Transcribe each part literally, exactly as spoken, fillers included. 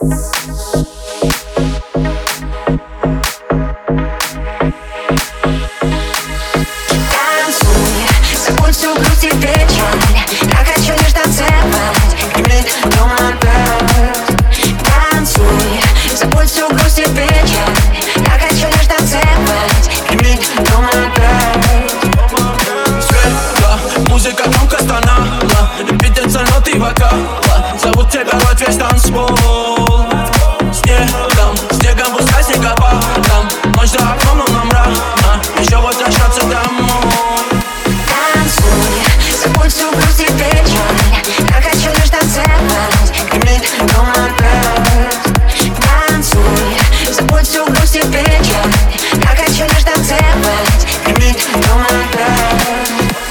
Зовут тебя вот весь танцпол. Снегом, снегом пускай снегопадом. Ночь за окном, но нам рано еще возвращаться домой. Танцуй, забудь всю грусть и печаль. Я хочу лишь танцевать, гремит дом опять. Танцуй, забудь всю грусть и печаль. Я хочу лишь танцевать, гремит дом опять.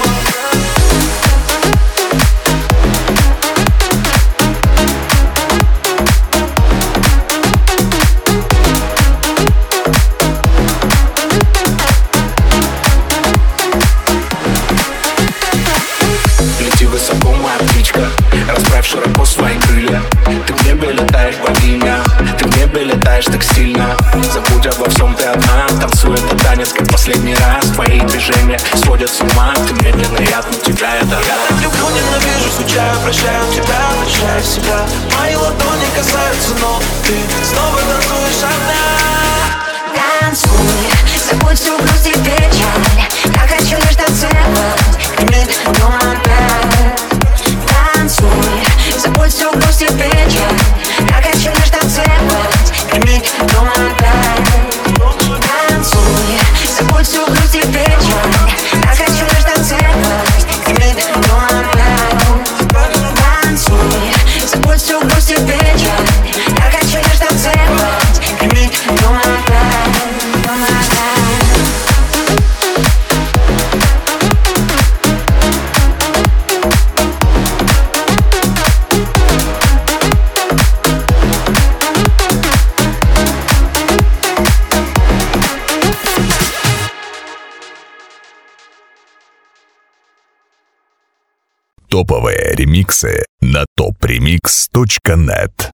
Высоко, моя птичка, расправь широко свои крылья. Ты в небе летаешь, богиня, ты в небе летаешь так сильно. Забудь обо всем, ты одна. Танцуй этот танец, как последний раз. Твои движения сводят с ума. Ты медленно, я от тебя, это я так люблю, ненавижу, скучаю, прощаю тебя, прощаю себя. Мои ладони касаются, но ты снова танцуешь одна. Танцуй, забудь всю грусть и печаль. Я хочу лишь танцевать, гремит дом опять. Танцуй, забудь всю грусть и печаль. Я хочу лишь танцевать, гремит дом опять. Танцуй, забудь всю грусть и печаль. Я хочу лишь танцевать, гремит дом опять. Танцуй, забудь всю грусть и печаль. Я хочу лишь танцевать, гремит дом опять. Топовые ремиксы на топ ремикс точка нет.